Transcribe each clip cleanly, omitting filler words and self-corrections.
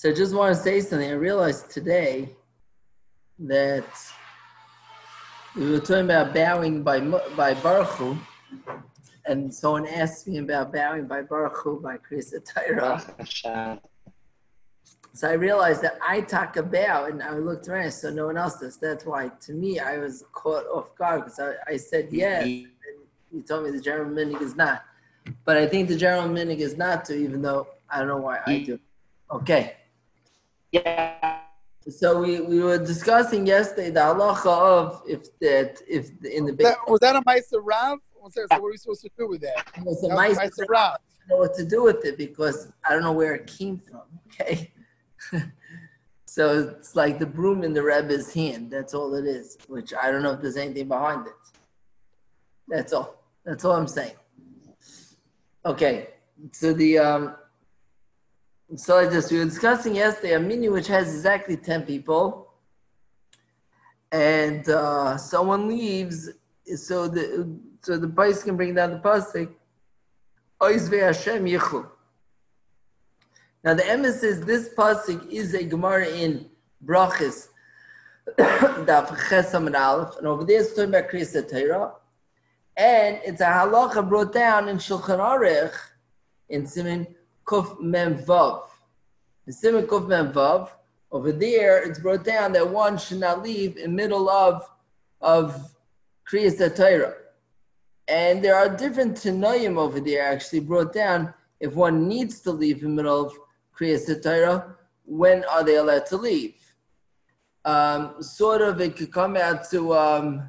So I just want to say something. I realized today that we were talking about bowing by Baruch Hu, and someone asked me about bowing by Baruch Hu by Kriyas Torah. So I realized that I talk a bow, and I looked around, so no one else does. That's why, to me, I was caught off guard because I said yes, and you told me the general minig is not. But I think the general minig is not to, even though I don't know why I do. Okay. Yeah. So we were discussing yesterday the halacha of if in the was that a Meiser Rav? So what are we supposed to do with that? It was a Meiser Rav. I don't know what to do with it because I don't know where it came from. Okay. So it's like the broom in the Rebbe's hand. That's all it is, which I don't know if there's anything behind it. That's all. That's all I'm saying. Okay. So so like this, we were discussing yesterday a mini which has exactly 10 people, and someone leaves, so the price can bring down the pasuk. Oizvei Hashem yichlu. Now the emphasis this pasuk is a Gemara in Brachos, Daf Ches Amud Aleph, and over there it's talking about Kriyas Torah, and it's a halacha brought down in Shulchan Aruch in Siman Kuf Mem Vav. In Siman Kuf Mem Vav, over there it's brought down that one should not leave in middle of Kriyas Torah. And there are different Tanoim over there actually brought down if one needs to leave in the middle of Kriyas Torah, when are they allowed to leave? Sort of it could come out to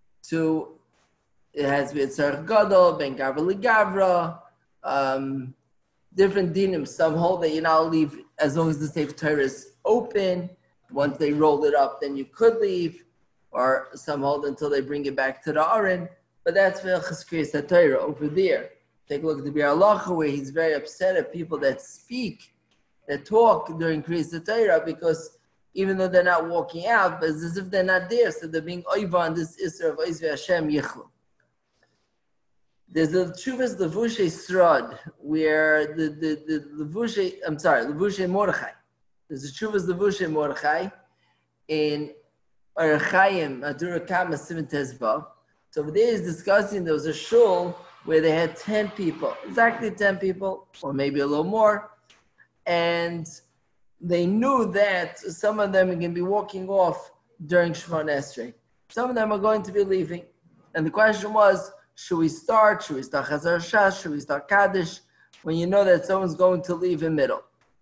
it has to be a Tzarech Gadol, Ben Gavra Legavra, different dinim. Some hold that you're not leave as long as the Sefer Torah is open. Once they roll it up, then you could leave. Or some hold until they bring it back to the Aron. But that's Velchas Kriyas Torah over there. Take a look at the Biur Halacha where he's very upset at people that talk during Kriyas Torah because even though they're not walking out, but it's as if they're not there, so they're being oiva on this Isra of Oizvei Hashem Yichlu. There's the Tshuvas Levushe Srod, where the Levushe Mordechai. There's a Tshuvas Levushe Mordechai in Orach Chaim, Adura Kama Siman Tezvav. So over there is discussing there was a shul where they had 10 people, exactly 10 people, or maybe a little more. And they knew that some of them are going to be walking off during Shemona Esrei. Some of them are going to be leaving. And the question was, should we start Chazar Shas, should we start Kaddish, when you know that someone's going to leave in middle?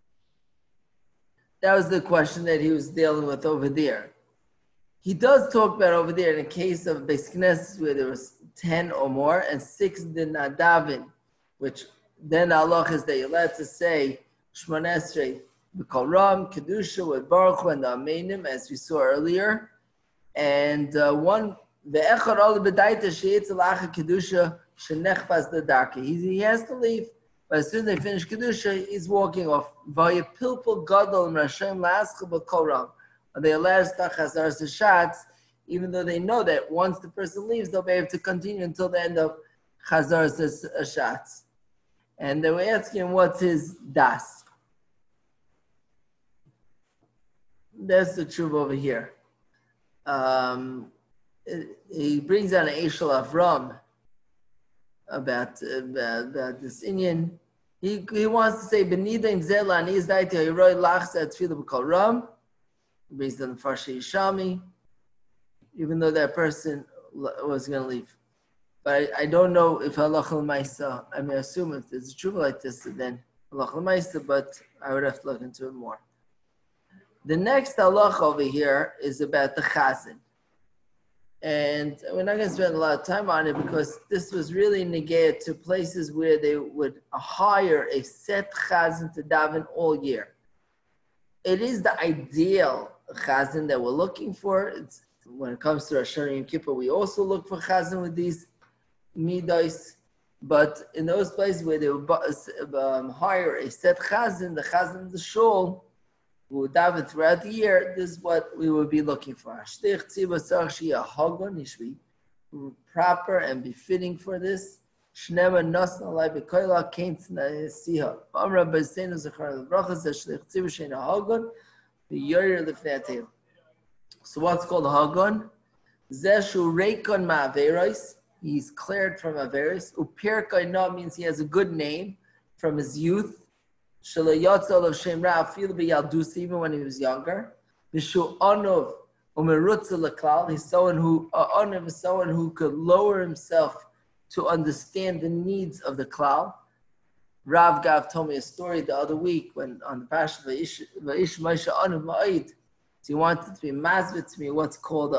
That was the question that he was dealing with over there. He does talk about over there in a case of Beis Knesset where there was 10 or more and 6 did not daven, which then Allah is that you're allowed to say Shemona Esrei, B'Kol Ram, Kedusha with Baruch Hu and the Amenim, as we saw earlier. And one, the Echad Ola B'Daita Sheitz Alacha Kedusha Shenechpas the Dake. He has to leave, but as soon as they finish Kedusha, he's walking off. Vaya Pilpul Gadol Rashem La'ascha B'Kol Ram. Are they allowed to start Chazar Sashatz, even though they know that once the person leaves, they'll be able to continue until the end of Chazar Sashatz. And they were asking what's his das. That's the truth over here. He brings down an Eshel Avram about this Indian. He wants to say, Benida in Zela, Aniz Daiti, Hiroi Lachsa, Tfilah B'Kol Ram. He brings down the Farshi Yishami, even though that person was going to leave. But I don't know if halacha l'maisa. I may assume if there's a tshuva like this, then halacha l'maisa, but I would have to look into it more. The next halacha over here is about the chazan. And we're not going to spend a lot of time on it because this was really negated to places where they would hire a set chazan to daven all year. It is the ideal chazan that we're looking for. It's, when it comes to Rosh Hashanah and Yom Kippur, we also look for chazan with these midos. But in those places where they would hire a set chazan, the chazan of the shul, who would daven throughout the year, this is what we would be looking for. Proper and befitting for this. Shnema Nasna Lai Bekoila Kaint Siha. Amra Basenu Zachar Brachas Shlich Tzibur Sheina Hagon the Yoyer Lifnei HaTeva. So what's called Hagon? Zeshu Reikon Ma'averos. He's cleared from Averis. Upirkai Na means he has a good name from his youth. Shalayotzel of Shem Ra'afil B'Yaldus, even when he was younger. Vishu Anov Umerutza Laklal. He's someone who Anov is someone who could lower himself to understand the needs of the klal. Rav Gav told me a story the other week when on the Parsha Va'ish Moshe Anov Ma'id. So he wanted to be masvit to me what's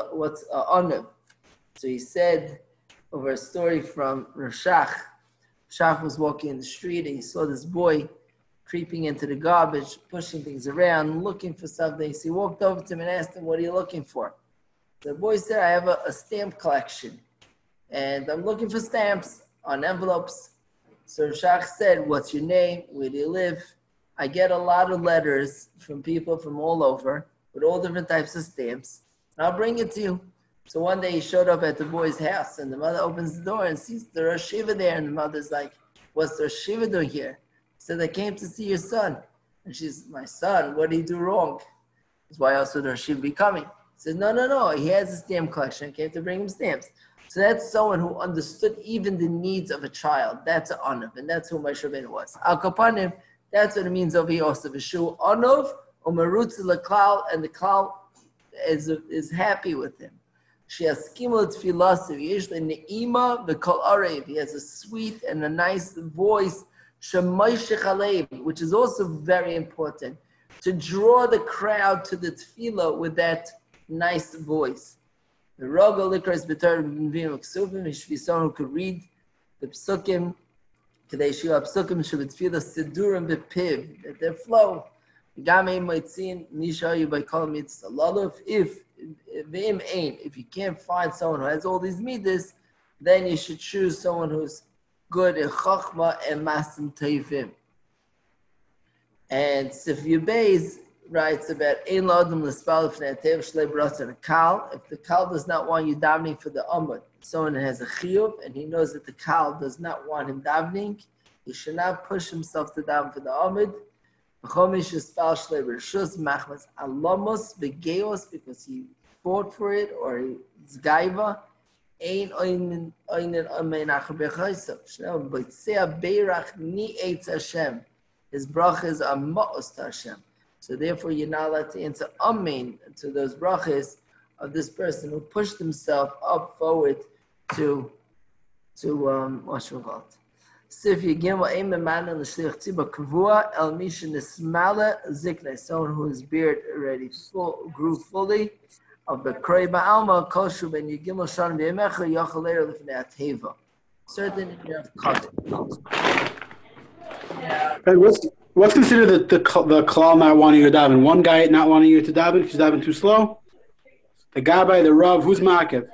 Anov. So he said over a story from Rashach. Rashach was walking in the street and he saw this boy creeping into the garbage, pushing things around, looking for something. So he walked over to him and asked him, what are you looking for? The boy said, I have a stamp collection and I'm looking for stamps on envelopes. So Rashach said, what's your name? Where do you live? I get a lot of letters from people from all over with all different types of stamps, and I'll bring it to you. So one day he showed up at the boy's house and the mother opens the door and sees the Rosh Shiva there, and the mother's like, what's the Rosh Shiva doing here? He said, I came to see your son. And she's, my son, what did he do wrong? That's why else would Rosh Shiva be coming? He says, no, he has a stamp collection. I came to bring him stamps. So that's someone who understood even the needs of a child. That's an Anov, and that's who Moshe Rabbeinu was. Al Kapanim, that's what it means over here also. Vishu Anov, Umerutz Laklal, and the klal is happy with him. She has skimot philosophy. Usually ne'ima v'kol arev. He has a sweet and a nice voice. Shemoishech alev, which is also very important, to draw the crowd to the tefillah with that nice voice. The rogo likras b'torah b'nvim u'ksuvim. He should be someone who could read the psukim. Kadei shiva psukim should be tefillah sidurim b'piv, that they flow. If you can't find someone who has all these midas, then you should choose someone who's good in chachma and masim teivim. And Sifya Beis writes about ein la'adam l'spal l'fnei hatev shlei b'rasa l'kal. If the kal does not want you davening for the amud, someone has a chiyuv and he knows that the kal does not want him davening, he should not push himself to daven for the amud. Because he fought for it or he's gaiva. His brachas are ma'os to Hashem. So therefore you're not allowed to answer amen to those brachas of this person who pushed himself up forward to what's it called? Someone whose beard already grew fully of the Kreba Alma, Koshu ben Yigimel Shan V'Yemecha Yochel Lifnei HaTeva. Certain of covet. And what's considered the klal not wanting you to daven? One guy not wanting you to daven because you're davening too slow? The guy by the Rav, who's ma'akev?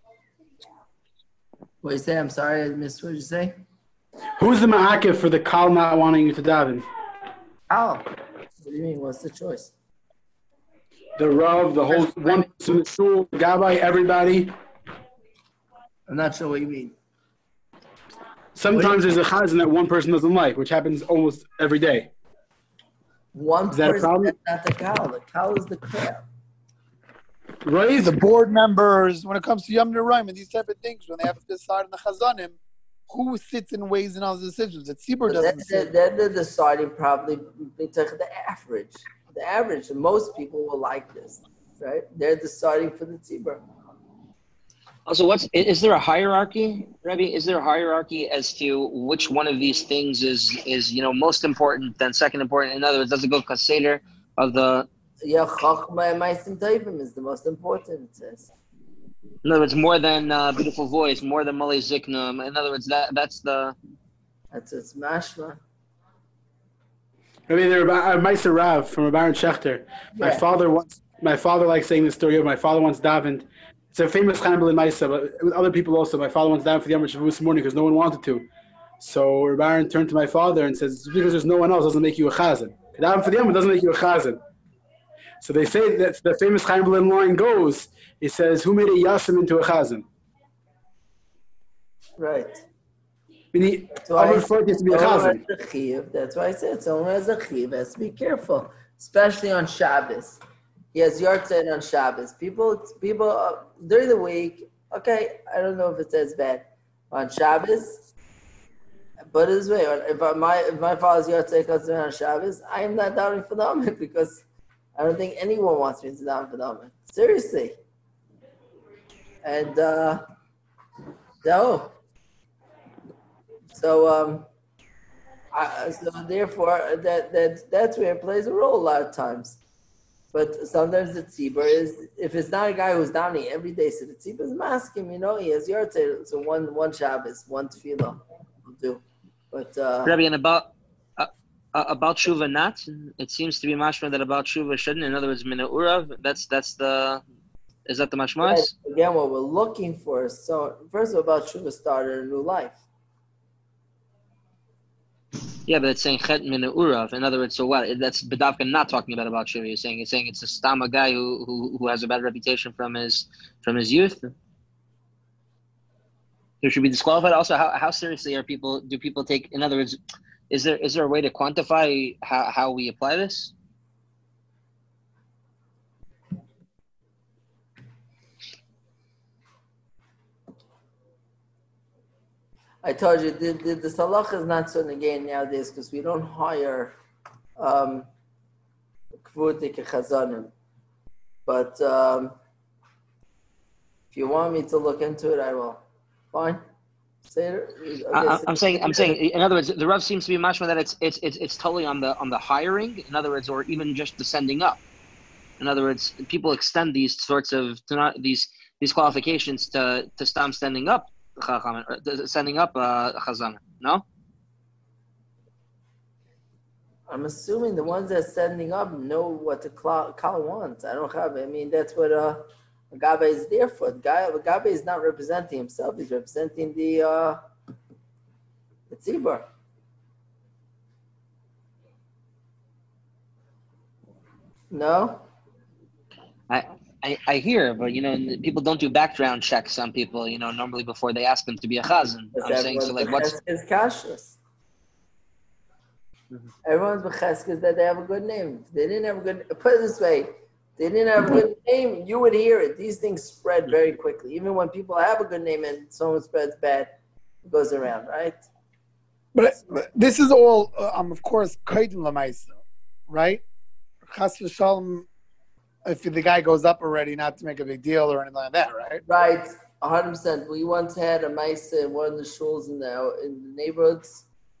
What you say? I'm sorry, I missed what you say. Who's the ma'akev for the kal not wanting you to daven? What do you mean? What's the choice? The Rav, the whole one person, the shul, the Gabbai, everybody. I'm not sure what you mean. Sometimes there's a chazan that one person doesn't like, which happens almost every day. One is that person, a problem? that's not the kal. The kal is the crowd. Right? The board members, when it comes to Yom Neraim and these type of things, when they have to decide on the chazanim, who sits and weighs in all the decisions? The tzibur doesn't sit. Then they're deciding probably the average. The average, and most people will like this, right? They're deciding for the tzibur. Also, is there a hierarchy, Rebbe? Is there a hierarchy as to which one of these things is most important than second important? In other words, does it go kaseder of the? Yeah, chachma and ma'asim tovim is the most important. It says. In other words, more than beautiful voice, more than malei zikna. In other words, that's it's mashma. I mean, there Meiser Rav from Baron Schechter. Yeah. My father likes saying this story. My father once davened. It's a famous Chaim B'li Meiser, but with other people also. My father once davened for the Yom Shavuos this morning because no one wanted to. So Baron turned to my father and says, because there's no one else doesn't make you a chazan. Daven for the Yom doesn't make you a chazan. So they say that the famous Chaim B'li line goes. He says, who made a yasim into a chazan? Right. Meaning, That's why Amr Fort has to be a chazan. That's why I said someone has a chiv has to be careful, especially on Shabbos. He has yahrzeit on Shabbos. People during the week. Okay, I don't know if it's as bad on Shabbos. But this way, if my father's yahrzeit comes on Shabbos, I am not doubting for the Amid because I don't think anyone wants me to down for the Amid. Seriously. And no. So therefore that's where it plays a role a lot of times. But sometimes the tzibur is, if it's not a guy who's downing every day, so the tzibur is masking, he has yahrzeit, so one Shabbos, one tefillah will do. But Rabbi, and about Shuva not, it seems to be mashma that about Shuva shouldn't. In other words, mina urav. Is that the mashmas? Again, what we're looking for is, so first of all, about Shuva started a new life. Yeah, but it's saying chet mina urav. In other words, so what? That's Bedavka not talking about Shuva. You're saying it's a stama guy who has a bad reputation from his youth. Who should be disqualified. Also, how seriously do people take? In other words, is there a way to quantify how we apply this? I told you the salach is not so negated nowadays because we don't hire kvutik chazanim. But if you want me to look into it, I will. Fine. I'm saying. In other words, the Rav seems to be mashma that it's totally on the hiring. In other words, or even just the sending up. In other words, people extend these sorts of these qualifications to stam sending up chazan. No. I'm assuming the ones that are sending up know what the kal wants. I don't have. I mean, that's what Gabe is there for. Gabe is not representing himself. He's representing the tzibur. No? I hear, but people don't do background checks on people, normally before they ask them to be a chazan. I'm saying, so like what's kashrus. Everyone's b'cheskes that they have a good name. If they didn't have a good, put it this way, they didn't have a good name, you would hear it. These things spread very quickly. Even when people have a good name and someone spreads bad, it goes around, right? But this is all, of course, kaidim l'maisa, right? Chas v'shalom, if the guy goes up already, not to make a big deal or anything like that, right? Right, 100%. We once had a maisa in one of the shuls in the neighborhoods.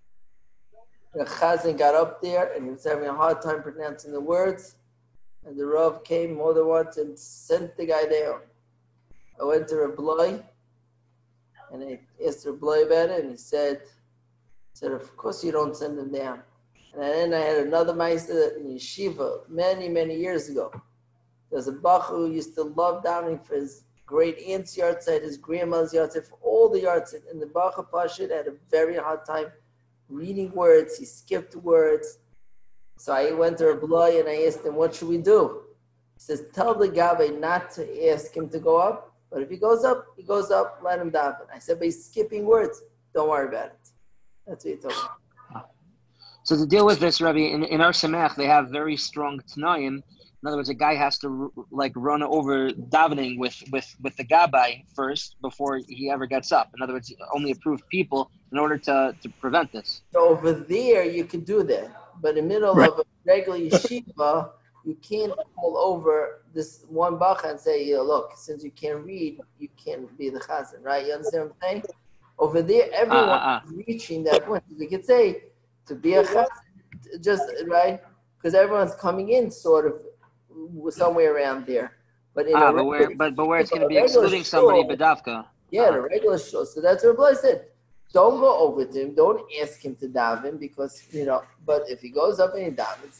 The chazan got up there and he was having a hard time pronouncing the words. And the Rav came more than once and sent the guy down. I went to Reb Bloi and I asked Reb Bloi about it and he said, of course you don't send him down. And then I had another maisa in yeshiva many, many years ago. There's a bach who used to love davening for his great aunt's yahrzeit, his grandma's yahrzeit, for all the yahrzeit. And the bach Pashit had a very hard time reading words. He skipped words. So I went to Reb Bloi and I asked him, what should we do? He says, tell the Gabe not to ask him to go up. But if he goes up, let him daven. I said, but he's skipping words. Don't worry about it. That's what he told me. So to deal with this, Rabbi, in our Samech, they have very strong Tanaim. In other words, a guy has to run over davening with the Gabai first before he ever gets up. In other words, only approved people in order to prevent this. So over there, you can do that. But in the middle of a regular yeshiva, you can't pull over this one bacha and say, look, since you can't read, you can't be the chazan, right? You understand what I'm saying? Over there, everyone is reaching that point. You could say, to be a chazan, just, right? Because everyone's coming in sort of somewhere around there. But in where it's going to be excluding somebody, bedavka. Yeah, the regular show. So that's what Rabbi said. Don't go over to him. Don't ask him to daven because, but if he goes up and he davens,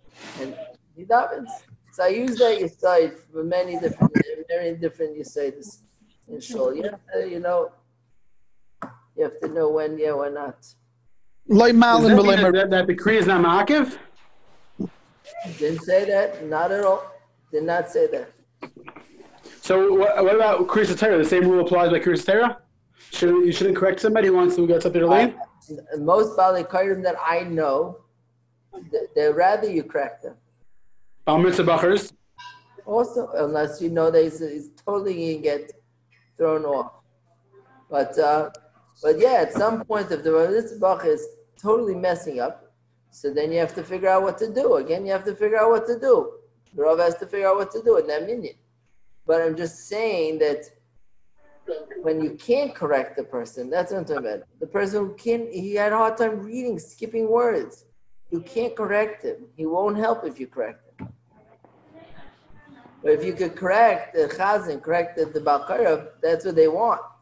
So I use that yesod for many different yesodas in shul. You have to know when, when not. Does that mean that the Kriya is not ma'akev? Didn't say that. Not at all. Did not say that. So what about Kriya Torah? The same rule applies by Kriya Torah? You shouldn't correct somebody who wants to get something to lane? Most Balei Kairim that I know, they'd rather you correct them. Bar mitzvah bachers. Also, unless you know that he's totally going to get thrown off. But yeah, at some point, if the mitzvah is totally messing up, so then you have to figure out what to do. Again, you have to figure out what to do. The Rav has to figure out what to do in that minute. But I'm just saying that when you can't correct the person, that's what I'm talking about. The person who he had a hard time reading, skipping words. You can't correct him. He won't help if you correct him. But if you could correct the Chazan, correct the Baal Kairav, that's what they want.